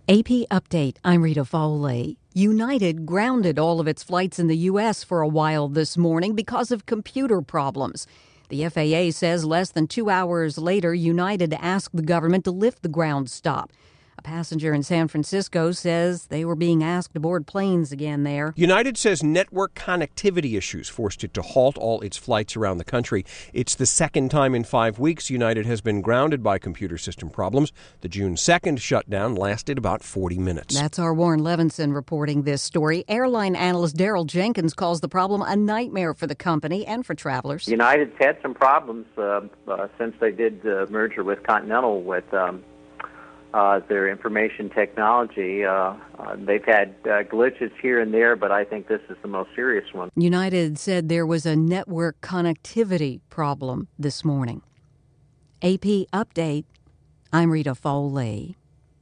AP Update, I'm Rita Foley. United grounded all of its flights in the U.S. for a while this morning because of computer problems. The FAA says less than 2 hours later, United asked the government to lift the ground stop. A passenger in San Francisco says they were being asked to board planes again there. United says network connectivity issues forced it to halt all its flights around the country. It's the second time in 5 weeks United has been grounded by computer system problems. The June 2nd shutdown lasted about 40 minutes. That's our Warren Levinson reporting this story. Airline analyst Daryl Jenkins calls the problem a nightmare for the company and for travelers. United's had some problems since they did the merger with Continental with their information technology. They've had glitches here and there, but I think this is the most serious one. United said there was a network connectivity problem this morning. AP Update, I'm Rita Foley.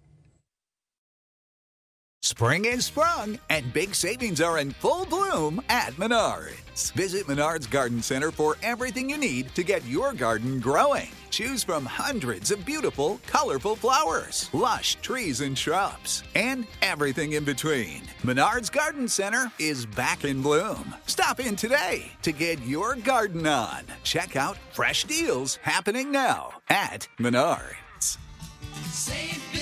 Spring is sprung, and big savings are in full bloom at Menards. Visit Menards Garden Center for everything you need to get your garden growing. Choose from hundreds of beautiful, colorful flowers, lush trees and shrubs, and everything in between. Menards Garden Center is back in bloom. Stop in today to get your garden on. Check out fresh deals happening now at Menards. Save